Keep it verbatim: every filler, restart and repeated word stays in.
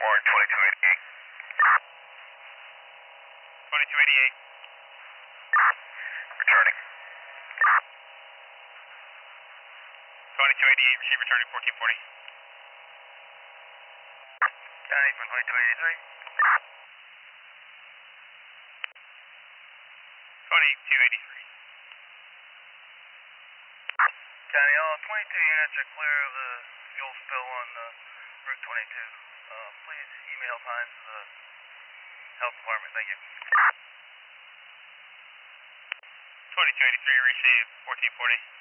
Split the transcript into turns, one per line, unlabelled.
Warren, twenty-two eighty-eight. twenty-two eighty-eight. Returning. twenty-two eighty-eight, receive returning fourteen forty. County from twenty-two eighty-three. twenty-two eighty-three. County, all twenty-two units are clear of the fuel spill on uh, Route twenty-two. Uh, please email times to the health department. Thank you. twenty-two eighty-three, receive fourteen forty.